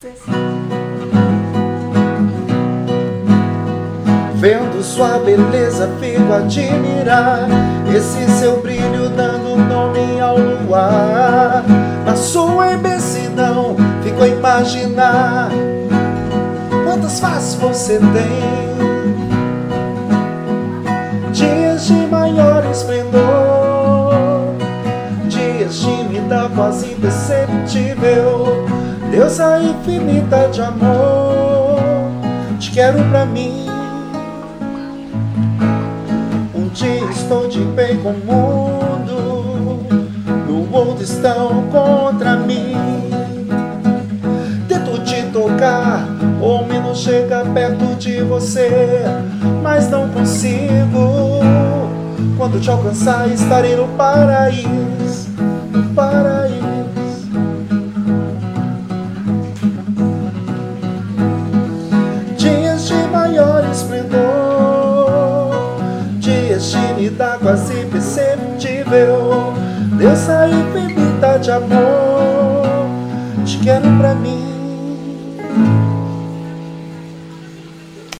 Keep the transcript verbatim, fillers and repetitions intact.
Vendo sua beleza, fico a admirar esse seu brilho dando nome ao luar. Na sua imensidão, fico a imaginar quantas faces você tem. Dias de maior esplendor, dias de me dar quase imperceptível. Deusa infinita de amor, te quero pra mim. Um dia estou de bem com o mundo, no outro estão contra mim. Tento te tocar, ou menos chega perto de você, mas não consigo. Quando te alcançar, estarei no paraíso, no paraíso. Dias de maior esplendor, dias de me dar quase imperceptível. Deusa infinita de amor, te quero pra mim.